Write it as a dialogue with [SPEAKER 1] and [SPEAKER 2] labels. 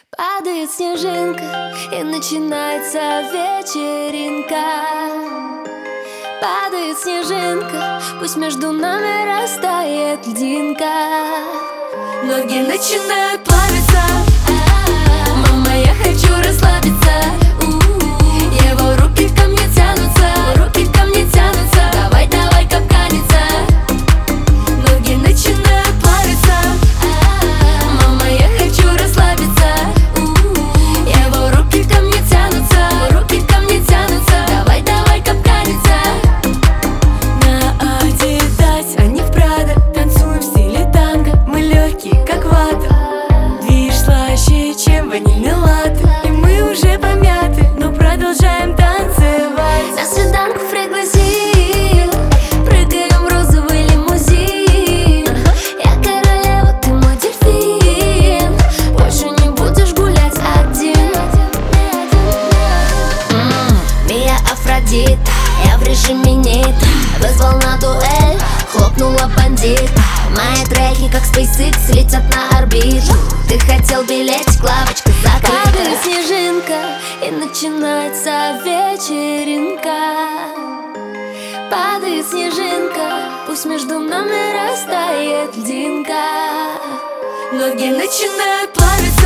[SPEAKER 1] Падает снежинка, и начинается вечеринка. Падает снежинка, пусть между нами растает льдинка. Ноги начинают плавиться. Мама, я хочу расслабиться. Его руки ко мне тянутся, руки ко мне тянутся. Давай, давай, капканиться. Ноги начинают плавиться. Мама, я хочу расслабиться. Его руки ко мне тянутся, руки ко мне тянутся. Давай, давай, капканиться.
[SPEAKER 2] На Адидас, а не в Прадо. Танцуем в стиле танго, мы легкие, как вата. Движ слаще, чем ванильный латте. И мы уже помяты, но продолжаем танцевать.
[SPEAKER 1] На свиданку пригласил, прыгаем в розовый лимузин. Я королева, ты мой дельфин. Больше не будешь гулять один. Мия Афродита, я в режиме нита. Вызвал на дуэль, хлопнула бандит. Мои треки, как SpaceX, летят на орбиту. Ты хотел билетик, лавочка закрыта. Падает снежинка, и начинается вечеринка. Падает снежинка, пусть между нами растает льдинка.
[SPEAKER 2] Ноги начинают плавиться.